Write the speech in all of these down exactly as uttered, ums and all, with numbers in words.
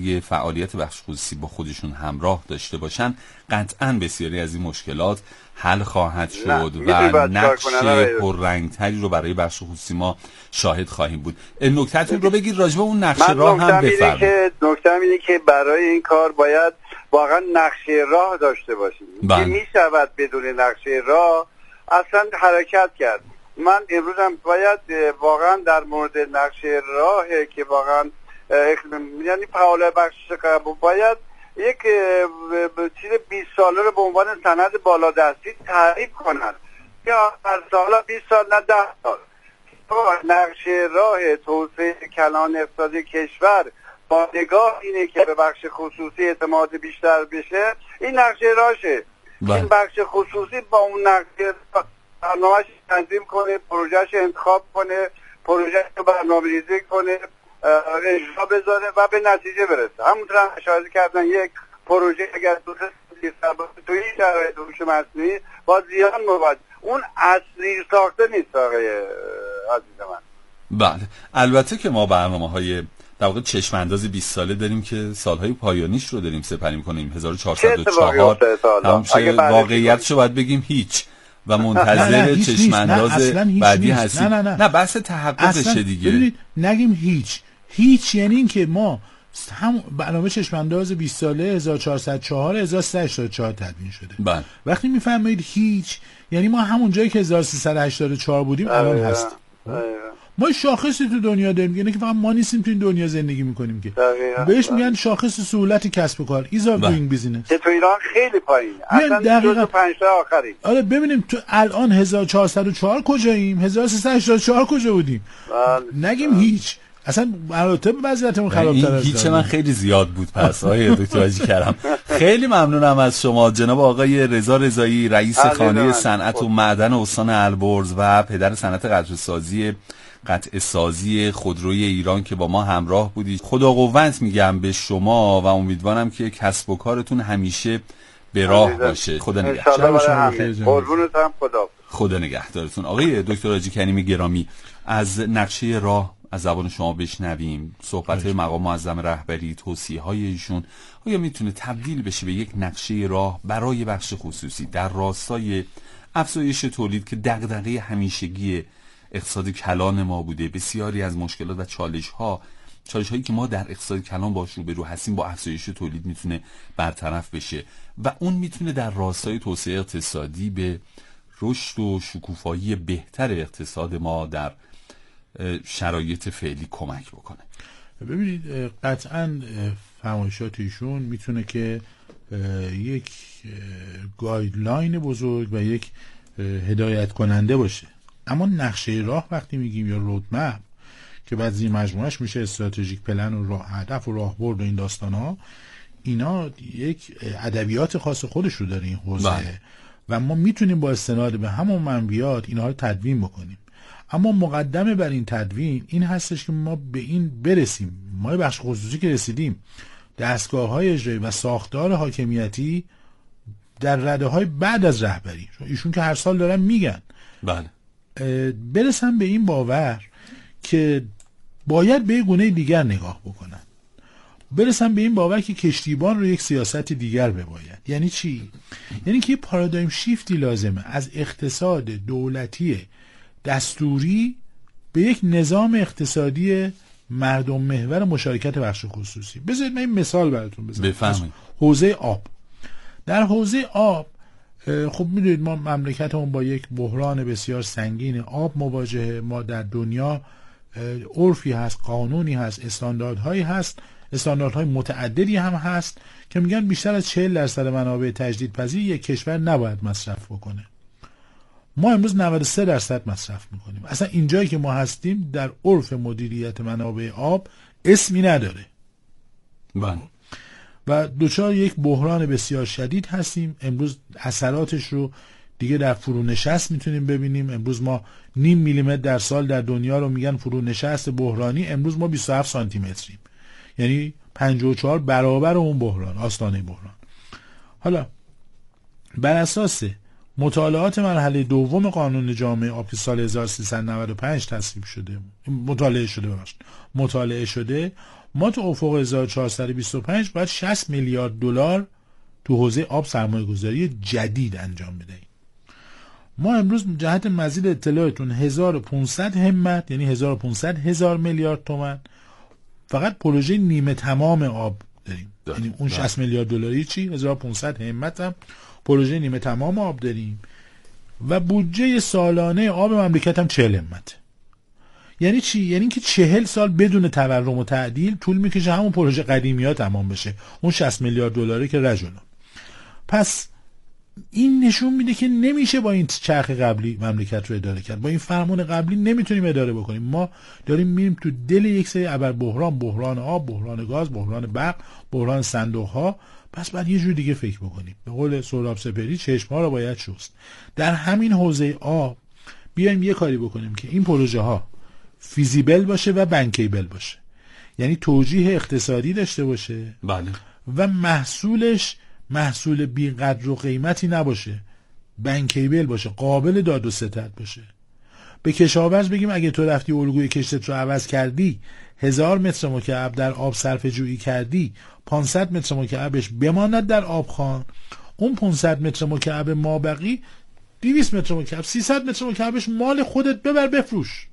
برای فعالیت بخش خصوصی با خودشون همراه داشته باشن، قطعاً بسیاری از این مشکلات حل خواهد شد و نقش پررنگتری رو برای بخش خصوصی ما شاهد خواهیم بود. نکته‌تون رو بگید راجع به اون نقشه راه هم بفرمایید. نکته اینه که برای این کار باید واقعا نقشه راه داشته باشیم که میشود بدون نقشه راه اصلا حرکت کرد. من امروزم باید واقعا در مورد نقشه راه که واقعا یعنی فعال بخش باید یک چیز بیست ساله رو به عنوان سند بالادستی تعریف کنند که هر سال بیست سال نه ده سال نقشه راه توسعه کلان اقتصادی کشور با نگاه اینه که به بخش خصوصی اعتماد بیشتر بشه. این نقشه راهشه. این بخش خصوصی با اون نقشه برنامه‌اش تنظیم کنه، پروژه‌اش انتخاب کنه، پروژه‌اش رو برنامه‌ریزی کنه، اجرا بذاره و به نتیجه برسه. همونطور هم اشاره کردن یک پروژه اگر دوست توی این شرایط هوش مصنوعی با زیان مواجه، اون اصلی ساخته نیست آقای عزیز من. بله البته که ما برنامه‌های در واقع چشم انداز بیست ساله داریم که سالهای پایانیش رو داریم سپری می‌کنیم. هزار و چهارصد و چهار همچه واقعیتشو باید بگیم هیچ و منتظر چشم انداز بعدی هستیم. نه نه نه نه بحث تحققش دیگه. ببینید نگیم هیچ هیچ یعنی این که ما هم برنامه چشم انداز بیست ساله هزار و چهارصد و چهار هزار و سیصد و هشتاد و چهار تدوین شده. بله. وقتی میفرمایید هیچ یعنی ما همون جایی که هزار و سیصد و هشتاد و چهار بودیم الان هستیم. ما شاخصی تو دنیا داریم یعنی که فقط ما نیستیم تو این دنیا زندگی میکنیم که دقیقا. بهش میگن شاخص سهولت کسب و کار ایزا دوینگ بیزینس که تو ایران خیلی پایینه اصلا جزو پنج تا آخری. آره ببینیم تو الان هزار و چهارصد و چهار کجاییم، هزار و سیصد و هشتاد و چهار کجا بودیم. نگیم بله. هیچ اصلا مراتب وضعیتمون خراب‌تر از هیچ من خیلی زیاد بود پس آقای دکتر حاجی کرم. خیلی ممنونم از شما جناب آقای رضا رضایی رئیس خانه صنعت و معدن استان البرز و پدر صنعت قطعه‌سازی قطعه سازی خودروی ایران که با ما همراه بودید. خدا قوت میگم به شما و امیدوارم که کسب و کارتون همیشه به راه باشه. خدا نگهدارتون. قربونتم. خدا خدا نگهدارتون. آقای دکتر حاجی کریمی گرامی از نقشه راه از زبان شما بشنویم. صحبت‌های مقام معظم رهبری، توصیه‌های ایشون آیا میتونه تبدیل بشه به یک نقشه راه برای بخش خصوصی در راستای افزایش تولید که دغدغه همیشگی اقتصاد کلان ما بوده؟ بسیاری از مشکلات و چالش‌ها چالش‌هایی که ما در اقتصاد کلان باش روبرو هستیم با افزایش تولید میتونه برطرف بشه و اون میتونه در راستای توسعه اقتصادی به رشد و شکوفایی بهتر اقتصاد ما در شرایط فعلی کمک بکنه. ببینید قطعاً فرمایشات ایشون میتونه که یک گایدلاین بزرگ و یک هدایت کننده باشه، اما نقشه راه وقتی میگیم یا رودمپ که بعد زیر مجموعش میشه استراتژیک پلن و راه هدف و راهبرد و این داستان ها، اینا یک ادبیات خاص خودش رو داره این حوزه بله. و ما میتونیم با استناد به همون منبعات اینها رو تدوین بکنیم، اما مقدمه بر این تدوین این هستش که ما به این برسیم. ما بخش خصوصی که رسیدیم دستگاه‌های اجرایی و ساختار حاکمیتی در رده‌های بعد از رهبری، ایشون که هر سال دارن میگن بله برسن به این باور که باید به گونه دیگر نگاه بکنن، برسن به این باور که کشتیبان رو یک سیاست دیگر بباید. یعنی چی؟ یعنی که یه پارادایم شیفتی لازمه از اقتصاد دولتی دستوری به یک نظام اقتصادی مردم محور مشارکت بخش خصوصی. بذارید من این مثال براتون بزنم. بفرمایید. حوزه آب. در حوزه آب خب میدونید ما مملکتمون با یک بحران بسیار سنگین آب مواجهه. ما در دنیا عرفی هست، قانونی هست، استانداردهایی هست، استانداردهای متعددی هم هست که میگن بیشتر از چهل درصد منابع تجدیدپذیر یک کشور نباید مصرف بکنه. ما امروز نود و سه درصد مصرف میکنیم. اصلا اینجایی که ما هستیم در عرف مدیریت منابع آب اسمی نداره. بله. و دوچار یک بحران بسیار شدید هستیم. امروز اثراتش رو دیگه در فرونشست میتونیم ببینیم. امروز ما نیم میلیمتر در سال در دنیا رو میگن فرونشست بحرانی، امروز ما بیست و هفت سانتی متریم، یعنی پنجاه و چهار برابر اون بحران، آستانه بحران. حالا بر اساس مطالعات مرحله دوم قانون جامع آب که سال هزار و سیصد و نود و پنج تصویب شده، مطالعه شده باشد مطالعه شده ما تو افق هزار و چهارصد و بیست و پنج باید شصت میلیارد دلار تو حوزه آب سرمایه گذاری جدید انجام بدهیم. ما امروز جهت مزید اطلاعتون هزار و پانصد همت، یعنی هزار و پانصد هزار میلیارد تومان فقط پروژه نیمه تمام آب داریم. یعنی اون شصت میلیارد دلاری چی؟ هزار و پانصد همت هم پروژه نیمه تمام آب داریم و بودجه سالانه آب مملکت هم چهل همت. یعنی چی؟ یعنی که چهل سال بدون تورم و تعدیل طول میکشه همون پروژه قدیمی ها تمام بشه، اون شصت میلیارد دلاری که رجلون. پس این نشون میده که نمیشه با این چرخ قبلی مملکت رو اداره کرد، با این فرمان قبلی نمیتونیم اداره بکنیم. ما داریم میریم تو دل یک سری ابر بحران، بحران آب، بحران گاز، بحران برق، بحران صندوق ها. پس بعد یه جور دیگه فکر بکنیم. به قول سهراب سپهری چشم ها رو باید شست. در همین حوزه آب بیایم یه کاری بکنیم که این پروژه ها فیزیبل باشه و بانکیبل باشه، یعنی توجیه اقتصادی داشته باشه. بله. و محصولش محصول بی قدر و قیمتی نباشه، بانکیبل باشه، قابل داد و ستد باشه. به کشاورز بگیم اگه تو رفتی الگوی کشتت رو عوض کردی، هزار متر مکعب در آب صرفه جویی کردی، پانصد متر مکعبش بماند در آبخوان، اون پانصد متر مکعب مابقی دویست متر مکعب، سیصد متر مکعبش مال خودت، ببر بفروش.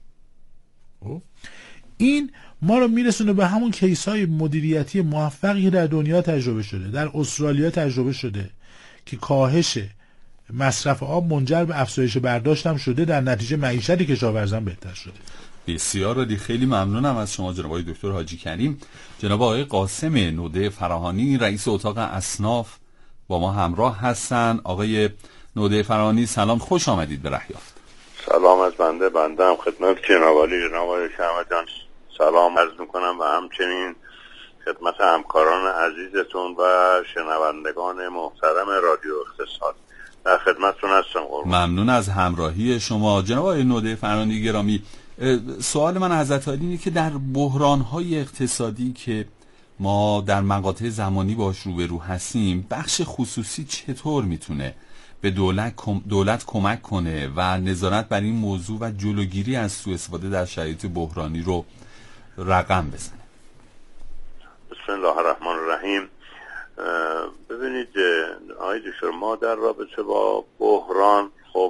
این ما رو میرسونه به همون کیس های مدیریتی موفقی که در دنیا تجربه شده، در استرالیا تجربه شده که کاهش مصرف آب منجر به افزایش برداشت هم شده، در نتیجه معیشت کشاورزان بهتر شده. بسیار عالی، خیلی ممنونم از شما جناب آقای دکتر حاجی کریم. جناب آقای قاسم نوده فراهانی رئیس اتاق اصناف با ما همراه هستن. آقای نوده فراهانی سلام، خوش آمدید به رهیافت. سلام از بنده، بنده هم خدمت جناب عالی جناب آقای شهمت جان سلام عرض میکنم و همچنین خدمت همکاران عزیزتون و شنوندگان محترم رادیو اقتصاد. در خدمتتون هستم. ممنون از همراهی شما جناب آقای نوده فراهانی گرامی. سوال من حضرت عالی اینه که در بحران‌های اقتصادی که ما در مقاطع زمانی باش روبرو هستیم، بخش خصوصی چطور میتونه به دولت دولت کمک کنه و نظارت بر این موضوع و جلوگیری از سوء استفاده در شرایط بحرانی رو رقم بزنه؟ بسم الله الرحمن الرحیم. ببینید آقای دکتر، ما در رابطه با بحران خب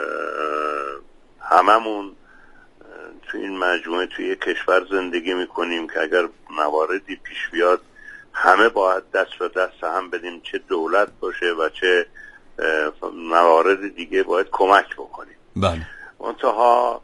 هممون تو این مجموعه توی کشور زندگی میکنیم که اگر مواردی پیش بیاد همه باید دست به دست هم بدیم، چه دولت باشه و چه موارد دیگه باید کمک بکنیم. بله. منتها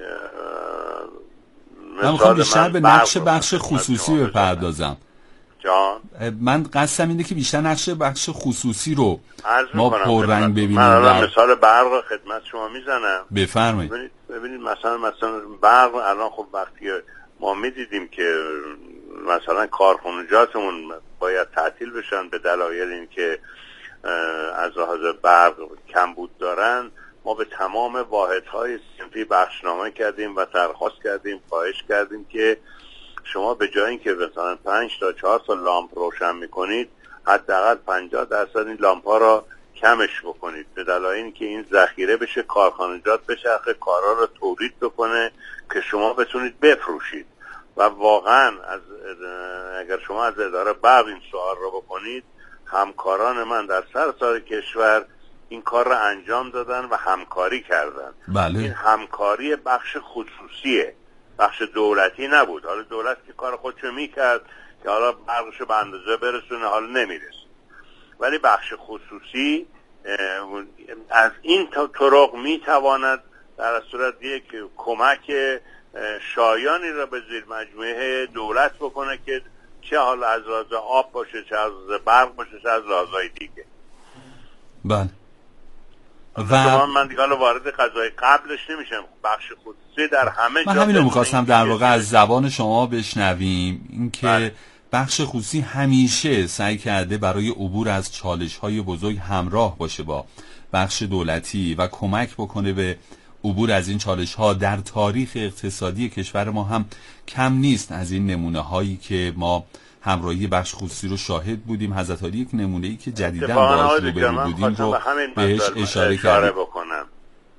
من میخوام بیشتر به نقش بخش خصوصی بپردازم. جان من قصدم اینه که بیشتر نقش بخش خصوصی رو ما پررنگ ببینیم. من الان مثال برق خدمت شما میزنم. بفرمایید. ببینید ببینید مثلا مثلا برق الان خب وقتی ما میدیدیم که مثلا کارخانجاتمون باید تعطیل بشن به دلایل اینکه از لحاظ برق کمبود دارن، ما به تمام واحدهای صنفی بخشنامه کردیم و درخواست کردیم، خواهش کردیم که شما به جای اینکه مثلا پنج تا چهار تا لامپ روشن میکنید، حداقل پنجاه درصد این لامپ ها را کمش بکنید، به دلایل اینکه این ذخیره بشه، کارخانجات بچرخه، کارا رو تولید بکنه که شما بتونید بفروشید. و واقعا از اگر شما از اداره برق این سوال رو بکنید، همکاران من در سراسر کشور این کار رو انجام دادن و همکاری کردن. بله. این همکاری بخش خصوصیه، بخش دولتی نبود. حالا دولت که کار خودشو میکرد که حالا برقشو به اندازه برسونه، حالا نمیرسه، ولی بخش خصوصی از این طرق میتواند در صورت یک کمک شایانی را به زیر مجموعه دولت بکنه که چه حالا از لحاظ آب باشه، چه از لحاظ برق باشه، چه از لحاظهای دیگه. بله. و من دیگه حالا وارد قضای قبلش نمیشم. بخش خصوصی در همه جا. من همین رو میخواستم در واقع از زبان شما بشنویم، اینکه بله. بخش خصوصی همیشه سعی کرده برای عبور از چالش‌های بزرگ همراه باشه با بخش دولتی و کمک بکنه به عبور از این چالش‌ها. در تاریخ اقتصادی کشور ما هم کم نیست از این نمونه‌هایی که ما همراهی بخش خصوصی رو شاهد بودیم. حضرت عالی یک نمونه‌ای که جدیداً باهاش روبرو بودیم رو بهش اشاره کردم. بکنم.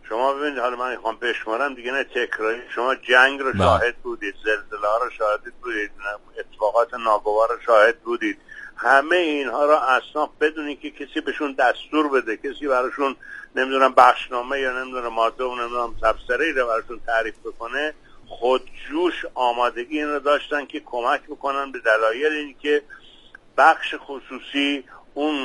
شما ببینید، حالا من میخوام بشمارم دیگه نه تکراری، شما جنگ رو شاهد بودید، زلزله ها رو شاهد بودید، اتفاقات ناگوار رو شاهد بودید. همه اینها را اصناف بدونی که کسی بهشون دستور بده، کسی براشون نمیدونم بخشنامه یا نمیدونم ماده و نمیدونم تبصره ای رو براشون تعریف بکنه، خودجوش آمادگی این رو داشتن که کمک بکنن به دلایل این که بخش خصوصی اون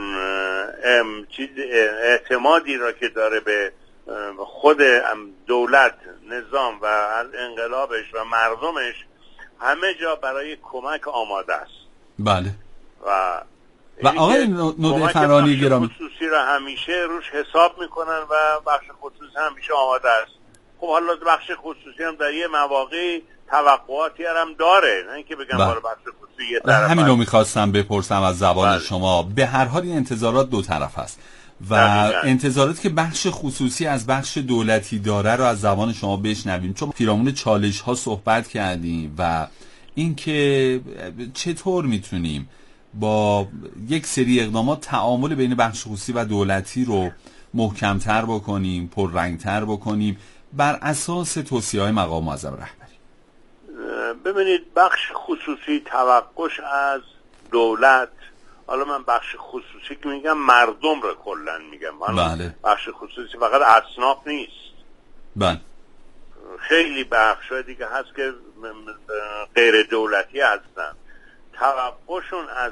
اعتمادی را که داره به خود دولت، نظام و انقلابش و مردمش همه جا برای کمک آماده است. بله. و و آقای نودای فرانی گرامی، خصوصی را همیشه روش حساب میکنن و بخش خصوصی همیشه آماده است. خب حالا بخش خصوصی هم در یه مواقعی توقعاتی هم داره، نه اینکه بگم بالا بخش خصوصی یه طرف. همین رو میخواستم بپرسم از زبان بله. شما. به هر حال این انتظارات دو طرف هست و دقیقا. انتظارات که بخش خصوصی از بخش دولتی داره رو از زبان شما بشنویم، چون پیرامون چالش ها صحبت کردیم و اینکه چطور میتونیم با یک سری اقدامات تعامل بین بخش خصوصی و دولتی رو محکمتر بکنیم، پررنگتر بکنیم بر اساس توصیه‌های مقام معظم رهبری. ببینید، بخش خصوصی توقعش از دولت، حالا من بخش خصوصی که میگم مردم رو کلن میگم، بله. بخش خصوصی فقط اصناف نیست، بله. خیلی بخشای دیگه هست که غیر دولتی هستن. توقعشون از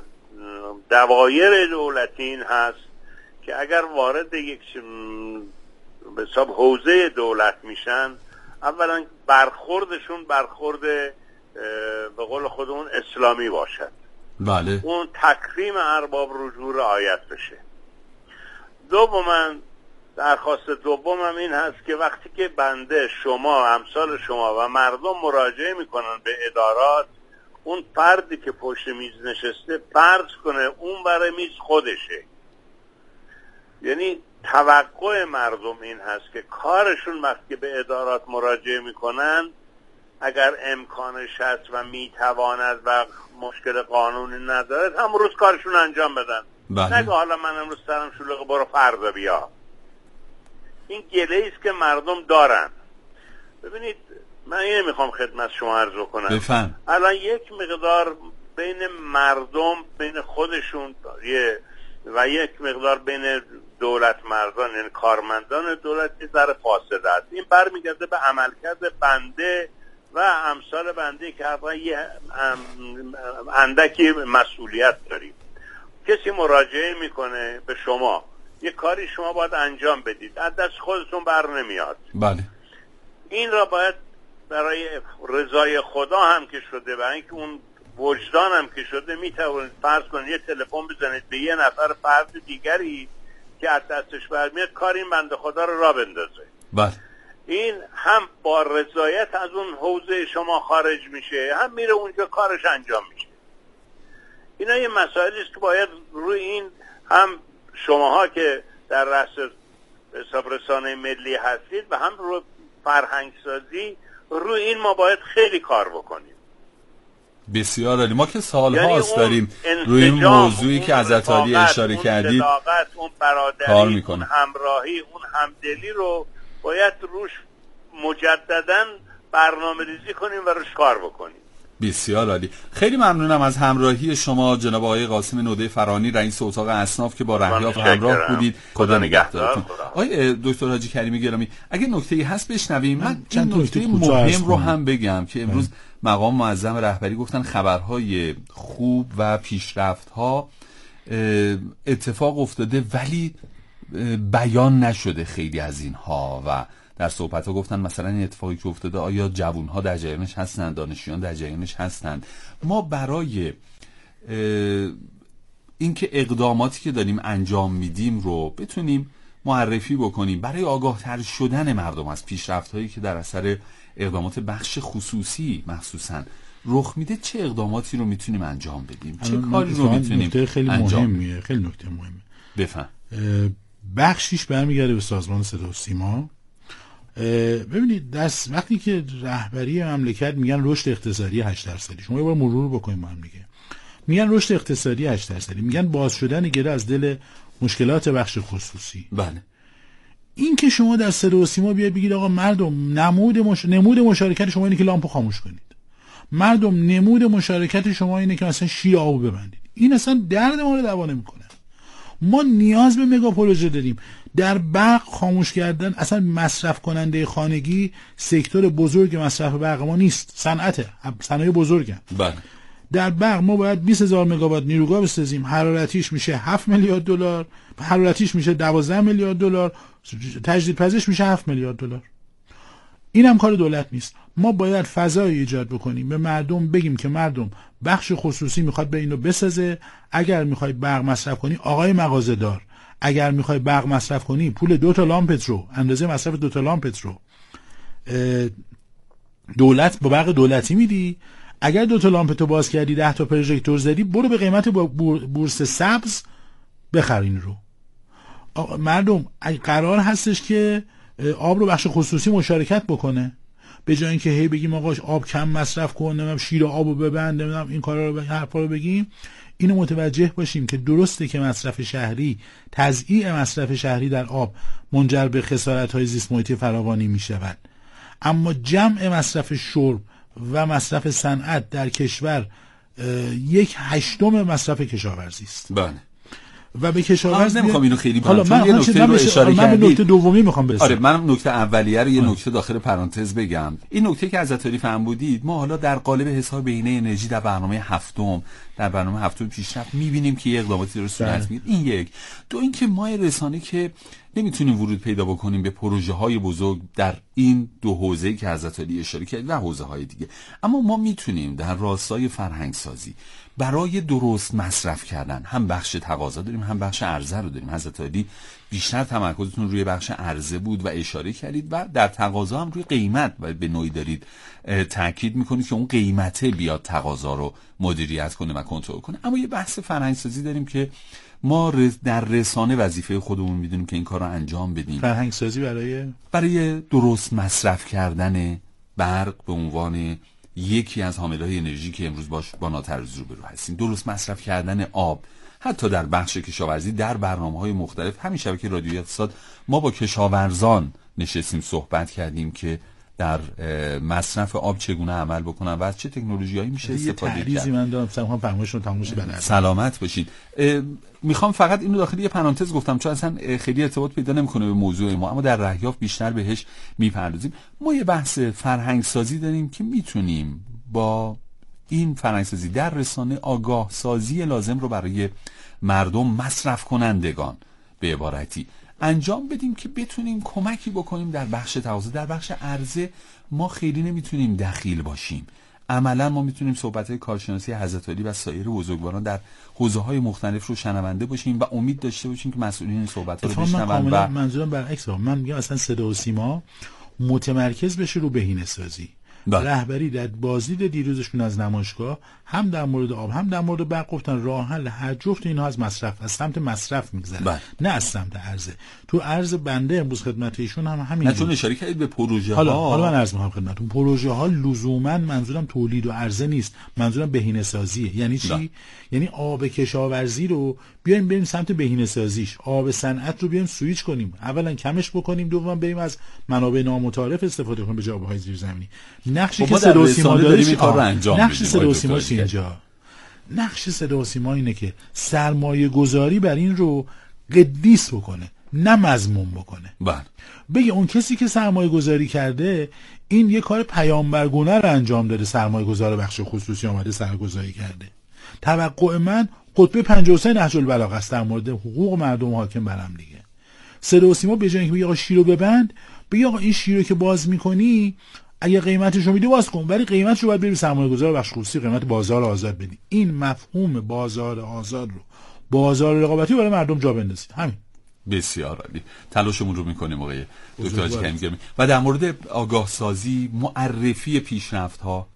دوایر دولتی این هست که اگر وارد یک به حساب حوزه دولت میشن، اولا برخوردشون برخورد به قول خودمون اسلامی باشد. بله. اون تکریم ارباب رجوع رعایت بشه. دوما درخواست دومم این هست که وقتی که بنده، شما، امثال شما و مردم مراجعه میکنن به ادارات، اون فردی که پشت میز نشسته فرض کنه اون برای میز خودشه. یعنی توقع مردم این هست که کارشون وقتی به ادارات مراجعه میکنن، اگر امکانش هست و میتواند و مشکل قانونی نداره، هم روز کارشون انجام بدن. بله. نگه حالا من امروز سرم شلوغه برو فردا بیا. این گله است که مردم دارن. ببینید، من این میخوام خدمت شما عرض کنم. بفهم. الان یک مقدار بین مردم، بین خودشون یه و یک مقدار بین دولت مردان، یعنی کارمندان دولت، یه ذره فاصله است. این برمیگرده به عملکرد بنده و امثال بنده که حتما یه اندکی مسئولیت داریم. کسی مراجعه میکنه به شما، یه کاری شما باید انجام بدید، از دست خودتون بر نمیاد. بله. این را باید برای رضای خدا هم که شده و اینکه اون وجدان هم که شده، میتوانید فرض کنید یه تلفن بزنید به یه نفر فرد دیگری که از دستش برمیاد کار این بنده خدا رو را بندازه. بله. این هم با رضایت از اون حوزه شما خارج میشه، هم میره اونجا کارش انجام میشه. اینا یه مسائلی است که باید روی این، هم شماها که در رأس حساب رسانه ملی هستید و هم روی فرهنگ سازی، روی این ما باید خیلی کار بکنیم. بسیار عالی. ما که سالهاست داریم روی این موضوعی که حضرت عالی اشاره کردید اون برادری، کار میکنه. اون همراهی، اون همدلی رو باید روش مجدداً برنامه ریزی کنیم و روش کار بکنیم. بسیار عالی. خیلی ممنونم از همراهی شما جناب آقای قاسم نودای فرانی، رئیس اتاق اصناف که با رهیاف همراه بودید. خدا نگهدارتون. آقای دکتر حاجی کریمی گرامی، اگه نکته‌ای هست بشنویم. من چند نکته مهم رو هم بگم که امروز مقام معظم رهبری گفتن خبرهای خوب و پیشرفت‌ها اتفاق افتاده ولی بیان نشده خیلی از اینها، و در صحبت‌ها گفتن مثلا این اتفاقی که افتاده آیا جوان‌ها در جریانش هستند، دانشجویان در جریانش هستند. ما برای اینکه اقداماتی که داریم انجام میدیم رو بتونیم معرفی بکنیم، برای آگاه‌تر شدن مردم از پیشرفت‌هایی که در اثر اقدامات بخش خصوصی مخصوصاً رخ میده، چه اقداماتی رو میتونیم انجام بدیم، چه کاری رو میتونیم خیلی انجام مهمیه. خیلی نکته مهمه. بفهم. بخشیش برمیگرده به سازمان صدا و سیما. ببینید، دست وقتی که رهبری مملکت میگن رشد اقتصادی هشت درصدی، شما یه بار مرور بکنید با هم دیگه، میگن رشد اقتصادی هشت درصدی، میگن باز شدن گره از دل مشکلات بخش خصوصی. بله. این که شما در صدا و سیما بیاید بگید آقا مردم نمود مش... نمود مشارکت شما اینه که لامپو خاموش کنید، مردم نمود مشارکت شما اینه که مثلا شیر آبو ببندید، این اصلا درد ما رو دوا نمیکنه. ما نیاز به مگا پروژه داریم. در برق خاموش کردن، اصلا مصرف کننده خانگی سکتور بزرگ مصرف برق ما نیست، صنعته، صنایع بزرگن. بله. در برق ما باید بیست هزار مگاوات نیروگاه بسازیم، حرارتیش میشه هفت میلیارد دلار، حرارتیش میشه دوازده میلیارد دلار، تجدیدپذیرش میشه هفت میلیارد دلار. این هم کار دولت نیست. ما باید فضای ایجاد بکنیم، به مردم بگیم که مردم بخش خصوصی میخواد به اینو بسازه، اگر میخوای برق مصرف کنی آقای مغازه دار، اگر میخوای برق مصرف کنی پول دو تا لامپت رو، اندازه مصرف دو تا لامپت رو دولت با برق دولتی میدی، اگر دو تا لامپت رو باز کردی ده تا پروژکتور زدی برو به قیمت بورس سبز بخرین رو. مردم قرار هستش که آب رو بخش خصوصی مشارکت بکنه، به جای اینکه هی بگیم آقا آب کم مصرف کن، نمیدونم شیر آبو ببند، نمیدونم این کارا رو حرفا رو بگیم. اینو متوجه باشیم که درسته که مصرف شهری، تضییع مصرف شهری در آب منجر به خسارت‌های زیست محیطی فراوانی می‌شود، اما جمع مصرف شرب و مصرف صنعت در کشور یک هشتم مصرف کشاورزی است. بله. و به کشاورز نمیخوام اینو خیلی حالا من یه نکته رو اشاره کردید. من به نکته دومی میخوام برسم. آره منم نکته اولیه رو یه نکته داخل پرانتز بگم. این نکته که از تعریف هم بودید، ما حالا در قالب حساب بهینه انرژی در برنامه هفتم در برنامه هفتم پیشرفت میبینیم که یه اقداماتی رو صورت میگیره. این یک. دو اینکه ما رسانه که نمیتونیم ورود پیدا بکنیم به پروژه های بزرگ در این دو حوزه‌ای که حضرت علی اشاره کردید و حوزه های دیگه، اما ما میتونیم در راستای فرهنگ سازی برای درست مصرف کردن هم بخش تقاضا داریم هم بخش عرضه رو داریم. حضرت علی بیشتر تمرکزتون روی بخش عرضه بود و اشاره کردید و در تقاضا هم روی قیمت و به نوعی دارید تاکید میکنید که اون قیمته بیاد تقاضا رو مدیریت کنه و کنترل کنه. اما یه بحث فرهنگ سازی داریم که ما در رسانه وظیفه خودمون میدونیم که این کار رو انجام بدیم. فرهنگ سازی برای برای درست مصرف کردن برق به عنوان یکی از حاملهای انرژی که امروز باش با ناترازی روبرو هستیم، درست مصرف کردن آب، حتی در بخش کشاورزی در برنامه‌های مختلف. همین شبکه رادیویی اقتصاد ما با کشاورزان نشستیم صحبت کردیم که در مصرف آب چگونه عمل بکنن و از چه تکنولوژیایی میشه استفاده کرد. یه تعریضی من دارم، می‌خوام فهمشون تموم شه. بنده سلامت باشین. میخوام فقط اینو داخل یه پرانتز گفتم چون اصلا خیلی ارتباط پیدا نمیکنه به موضوع ما، اما در رهیاف بیشتر بهش میپردازیم. ما یه بحث فرهنگ سازی داریم که میتونیم با این فرهنگ سازی در رسانه آگاه سازی لازم رو برای مردم مصرف کنندگان به عبارتی انجام بدیم که بتونیم کمکی بکنیم در بخش تقاضا. در بخش عرضه ما خیلی نمیتونیم دخیل باشیم. عملا ما میتونیم صحبت‌های کارشناسی حضرت علی و سایر بزرگواران در حوزه‌های مختلف رو شنونده باشیم و امید داشته باشیم که مسئولین این صحبت‌ها رو بشنون. و منظورم برعکس، من میگم اصلا صدا و سیما متمرکز بشه رو بهینه‌سازی. رهبری در بازدید دیروزشون از نمایشگاه هم در مورد آب هم در مورد برق گفتن راه حل هر جفت اینها از مصرف، از سمت مصرف میگذره، نه از سمت عرضه. تو عرض بنده امروز خدمت ایشون هم همین. نه چون اشاره کردید به پروژه ها. حالا حالا من عرض می‌کنم خدمتتون، پروژه ها لزوما منظورم تولید و عرضه نیست، منظورم بهینه سازیه. یعنی چی؟ ده. یعنی آب کشاورزی رو بیایم بریم سمت بهینه سازیش، آب صنعت رو بیایم سویچ کنیم، اولا کمش بکنیم، دوما بریم از منابع نامتعارف استفاده کنیم به جای آب‌های زیرزمینی. نقشی که صدا و سیما داره نقش صدا و سیما اینجا نقش صدا و سیما اینه که سرمایه گذاری بر این رو قدیس بکنه، نه مذموم بکنه. بله. بگه اون کسی که سرمایه گذاری کرده این یه کار پیامبرگونه رو انجام داده، سرمایه گذار بخش خصوصی آمده سرگذاری کرده. توقع من خطبه پنجاه و سه نهج البلاغه است در مورد حقوق مردم حاکم بر هم دیگه. صدا و سیما به جای اینکه بگه آقا شیرو ببند، بگه آقا این شیرو که باز می‌کنی اگه قیمتش رو میدی باز کن، ولی قیمتش رو باید بری سرمایه‌گذار بخش خصوصی قیمت بازار آزاد بدی. این مفهوم بازار آزاد رو، بازار رقابتی برای مردم جا بندازید. همین. بسیار عالی. تلاشمون رو میکنیم آقای دکتر حاجی کریمی. و در مورد آگاه سازی، معرفی پیشرفت‌ها،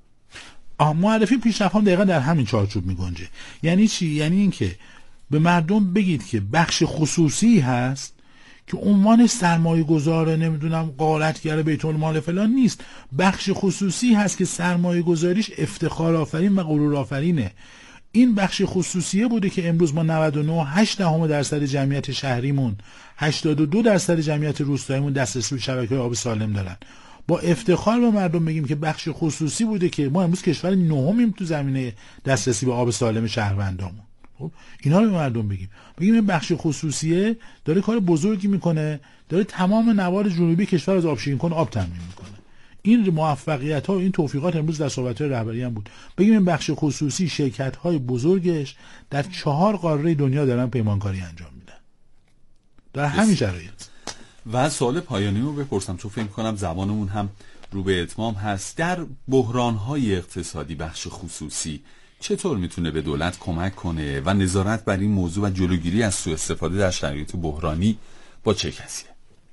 آ معرفی پیشرفت‌ها دقیقاً در همین چارچوب میگنجه. یعنی چی؟ یعنی اینکه به مردم بگید که بخش خصوصی هست که عنوان سرمایه گذاره نمیدونم غارتگر بیت المال فلان نیست، بخش خصوصی هست که سرمایه گذاریش افتخار آفرین و غرور آفرینه. این بخش خصوصیه بوده که امروز ما نود و نه و هشت دهم درصد جمعیت شهریمون، هشتاد و دو درصد جمعیت روستاییمون دسترسی به شبکه‌های آب سالم دارن. با افتخار به مردم بگیم که بخش خصوصی بوده که ما امروز کشور نهمیم تو زمینه دسترسی به آب سالم شهروندامون. خب اینا رو به مردم بگیم. بگیم این بخش خصوصیه داره کار بزرگی میکنه، داره تمام نوار جنوبی کشور از آبشیرین کن آب تامین میکنه. این موفقیت ها و این توفیقات امروز در صحبت های رهبری هم بود. بگیم این بخش خصوصی شرکت های بزرگش در چهار قاره دنیا دارن پیمانکاری انجام میدن در همین شرایط. و سوال پایانی رو بپرسم چون فکر کنم زمانمون هم رو به اتمام هست. در بحران های اقتصادی بخش خصوصی چطور میتونه به دولت کمک کنه و نظارت بر این موضوع و جلوگیری از سوء استفاده در شرایط بحرانی با چه کسیه؟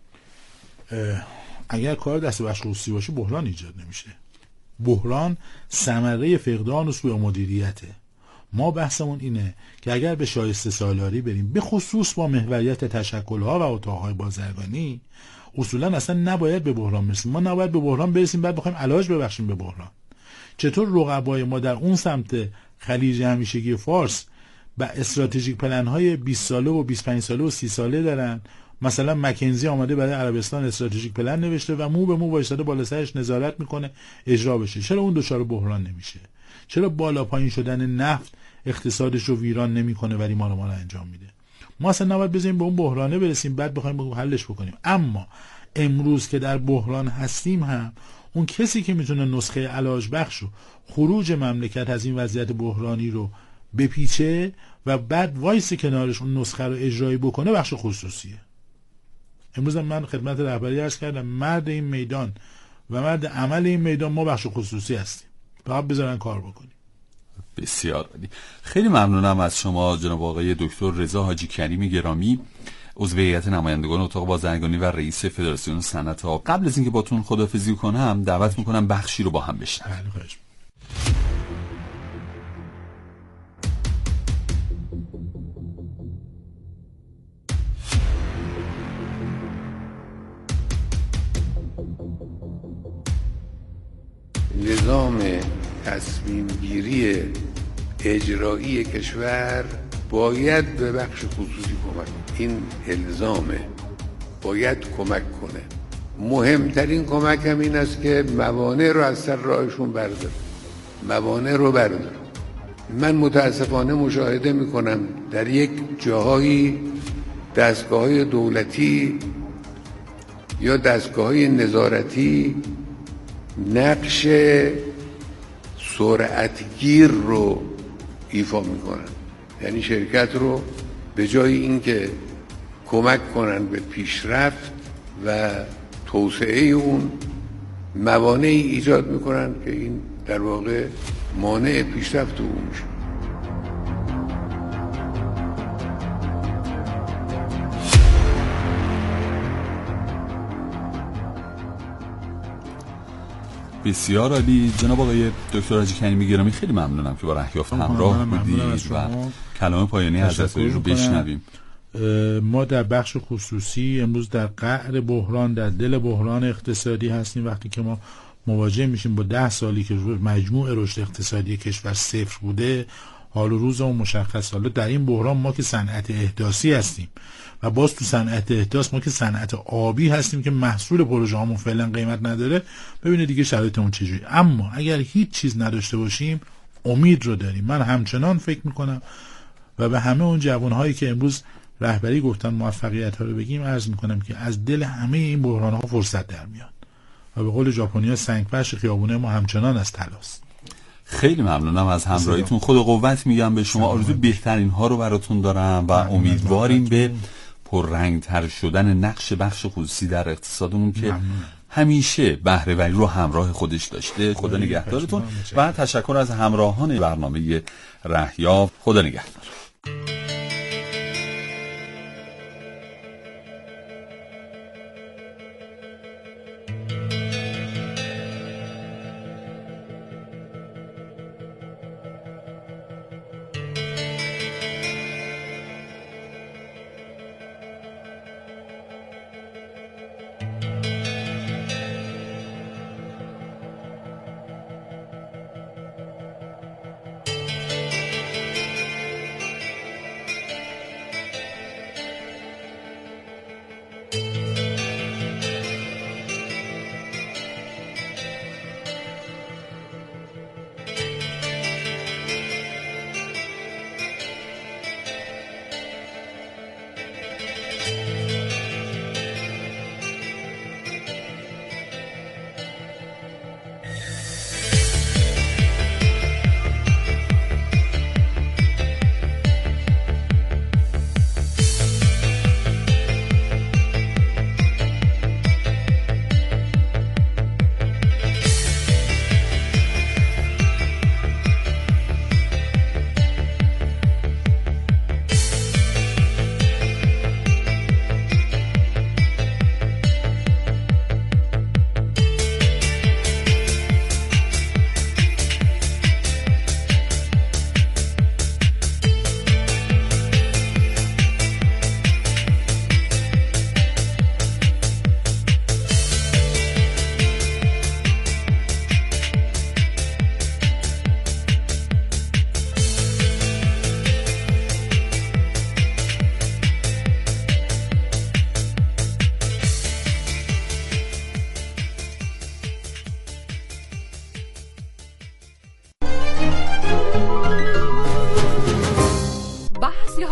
اگر کار دست بخش خصوصی باشه بحران ایجاد نمیشه. بحران ثمره فقدان و سوء مدیریته. ما بحثمون اینه که اگر به شایسته سالاری بریم، به خصوص با محوریت تشکل‌ها و اتاق‌های بازرگانی، اصولا اصلا نباید به بحران برسیم. ما نباید به بحران برسیم بعد بخوایم علاج ببخشیم به بحران. چطور رقبای ما در اون سمت خلیج همیشگی فارس با استراتژیک پلن‌های بیست ساله و بیست و پنج ساله و سی ساله دارن؟ مثلا مکنزی آمده برای عربستان استراتژیک پلن نوشته و مو به مو وایساده بالا سرش نظارت میکنه اجرا بشه. چرا اون دچار بحران نمیشه؟ چرا بالا پایین شدن نفت اقتصادش رو ویران نمیکنه ولی ما رو ما رو انجام میده؟ ما اصلا نباید بزنیم به اون بحرانه برسیم بعد بخوایم حلش بکنیم. اما امروز که در بحران هستیم هم اون کسی که میتونه نسخه علاج بخش و خروج مملکت از این وضعیت بحرانی رو بپیچه و بعد وایس کنارش اون نسخه رو اجرایی بکنه بخش خصوصیه. امروز من خدمت رهبری عرض کردم مرد این میدان و مرد عمل این میدان ما بخش خصوصی هستیم. فقط بذارن کار بکنیم. بسیار عالی. خیلی ممنونم از شما جناب آقای دکتر رضا حاجی کریمی گرامی، عضو هیئت نمایندگان اتاق بازرگانی و رئیس فدراسیون صنعت آب. قبل از اینکه باتون خداحافظی کنم دعوت میکنم بخشی رو با هم بشنویم. نظام تصمیم گیری اجرایی کشور باید به بخش خصوصی کمک. این الزامه، باید کمک کنه. مهمترین کمک هم این است که موانع رو از سر راهشون برداره، موانع رو برداره. من متاسفانه مشاهده میکنم در یک جاهایی دستگاه‌های دولتی یا دستگاه‌های نظارتی نقش سرعتگیر رو ایفا میکنن. یعنی شرکت رو به جای اینکه کمک کنن به پیشرفت و توسعه اون، موانعی ایجاد میکنن که این در واقع مانع پیشرفت اون میشه. بسیار عالی. جناب آقای دکتر حاجی کریمی گرامی خیلی ممنونم که با رهیافت همراه بودید و کلام پایانی حضرت رو بشنویم. ما در بخش خصوصی امروز در قعر بحران، در دل بحران اقتصادی هستیم. وقتی که ما مواجه میشیم با ده سالی که مجموع رشد اقتصادی کشور صفر بوده، حال و روز اون مشخص. حالا در این بحران ما که صنعت احداثی هستیم و باز تو صنعت احداث ما که صنعت آبی هستیم که محصول پروژه هامون فعلا قیمت نداره، ببینید دیگه شرایطمون چجوری. اما اگر هیچ چیز نداشته باشیم امید رو داریم. من همچنان فکر میکنم و به همه اون جوانهایی که امروز رهبری گفتن موفقیت ها رو بگیم عرض میکنم که از دل همه این بحران ها فرصت در میاد و به قول ژاپنی‌ها سنگ فرش خیابونه ما همچنان از طلاست. خیلی ممنونم از همراهیتون. خود قوت میگم به شما. آرزوی بهترین ها رو براتون دارم و امیدواریم به پررنگ‌تر شدن نقش بخش خصوصی در اقتصادمون که همیشه بهره‌وری رو همراه خودش داشته. خدا نگهدارتون و تشکر از همراهان برنامه رهیافت. خدا نگهدار.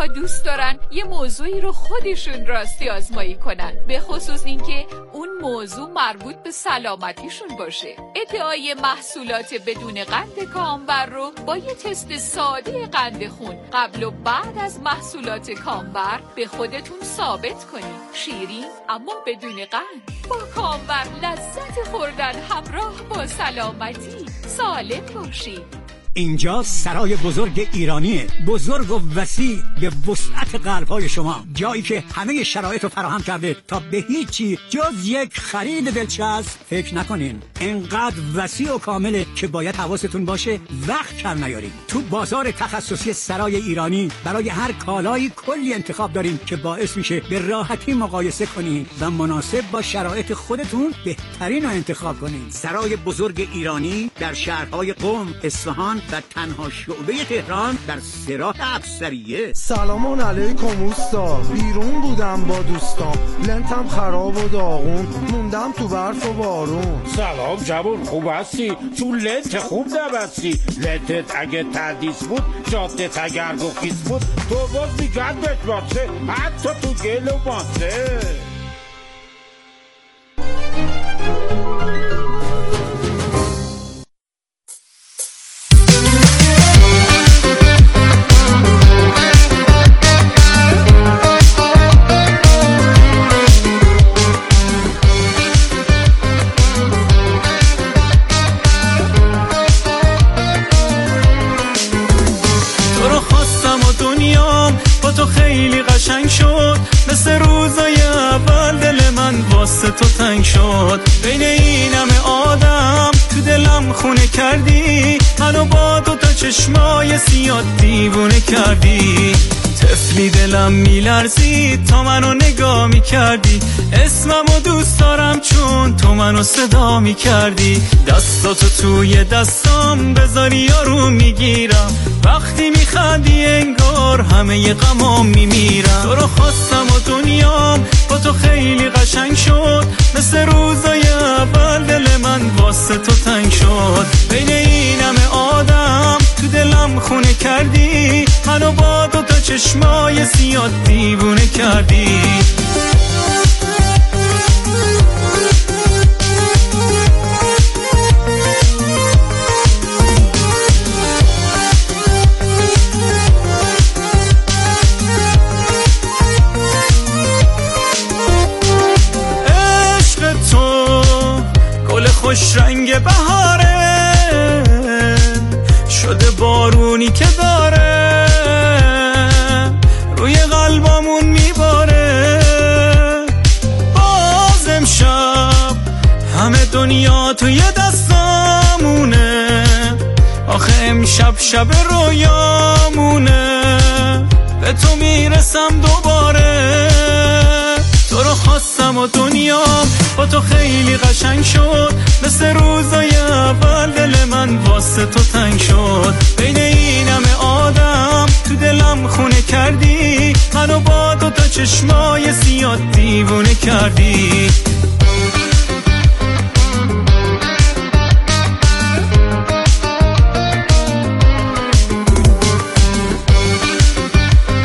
ها دوست دارن یه موضوعی رو خودشون راستی آزمایی کنن، به خصوص اینکه اون موضوع مربوط به سلامتیشون باشه. ادعای محصولات بدون قند کامبر رو با یه تست ساده قند خون قبل و بعد از محصولات کامبر به خودتون ثابت کنید. شیرین اما بدون قند. با کامبر لذت خوردن همراه با سلامتی. سالم باشید. اینجا سرای بزرگ ایرانیه، بزرگ و وسیع به وسعت قلب‌های شما، جایی که همه شرایط رو فراهم کرده تا به هیچی جز یک خرید دلچسب فکر نکنین. انقدر وسیع و کامله که باید حواستون باشه وقت کم نیارین. تو بازار تخصصی سرای ایرانی برای هر کالایی کلی انتخاب داریم که باعث میشه به راحتی مقایسه کنین و مناسب با شرایط خودتون بهترین رو انتخاب کنین. سرای بزرگ ایرانی در شهرهای قم، اصفهان و تنها شعبه تهران در سرات افسریه. سلام علیکم اوستا، بیرون بودم با دوستام، لنتم خراب و داغون، موندم تو برف و بارون. سلام جوون، خوب هستی؟ تو لنت خوب نبستی. لنتت اگه تردیس بود، جادت اگر گفیز بود، تو باز میگرد بشماسه، حتی تو گل و ماسه. تو تنگ شد بین این همه آدم، تو دلم خونه کردی منو با دو تا چشمای سیاه دیوونه کردی. طفلی دلم میلرزید تا منو نگاه میکردی، اسممو دوست دارم چون تو منو صدا میکردی. دستاتو توی دستام بذاری یارو میگیرم، وقتی میخندی انگار همه غمام میمیرم. تو رو خواستم و دنیام با تو خیلی قشنگ شد، مثل روزای اول دل من واسه تو تنگ شد. بین این همه آدم تو دلم خونه کردی، منو با دو تا چشمای سیاه دیوونه کردی. عشق تو گل خوش رنگ بهاره، شده بارونی که داره روی قلبمون میباره. باز امشب همه دنیا توی دستامونه، آخه امشب شب رویامونه. به تو میرسم دوباره، تو رو خواستم و دنیام با تو خیلی قشنگ شد، مثل روزای اول دل من واسه تو تنگ شد. بین این همه آدم تو دلم خونه کردی، منو با دو تا چشمای سیاه دیوونه کردی.